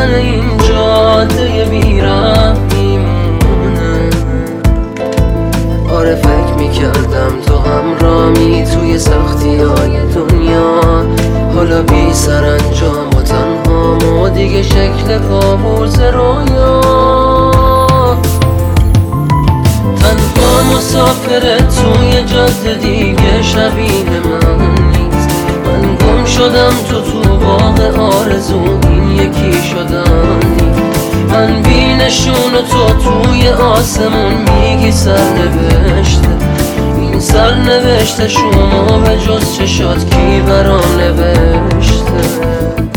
رفتن این جاده بی‌رحم میمونه. آره فکر میکردم تو همراهی توی سختی های دنیا، حالا بی سرانجام و تنها و دیگه شکل کابوس رویا. تنها مسافر توی جاده دیگه شبیه من نیست. من گم شدم تو باغ آرزو، این یکی شدن نیست. من بی نشون و تو توی آسمون میگی سرنوشته. این سرنوشته شما به جز چشات کی برام نوشته؟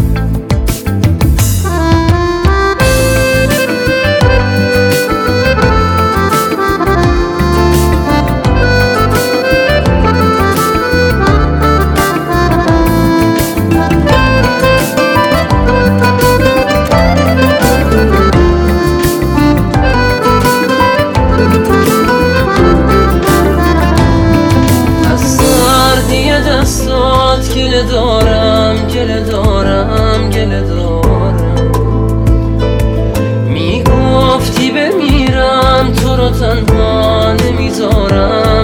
گله دارم میگفتی بمیرم، تو رو تنها نمیذارم.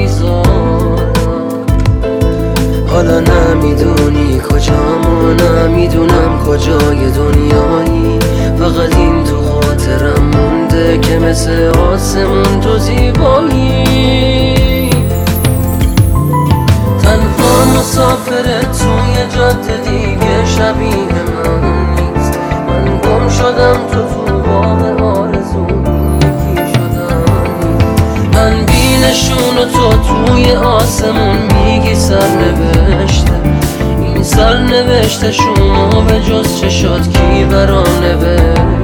حالا نمیدونی کجام و نمیدونم کجای دنیایی. فقط این تو خاطرم مونده که مثل آسمون تو زیبایی. تنها مسافر توی جاده دیگه شبیه من نیست. من گم شدم تو باغ آرزو، یکی شدم. من بی نشون و تو توی آسمون میگی سرنوشته. این سرنوشته شما به جز چشات کی برام نوشته؟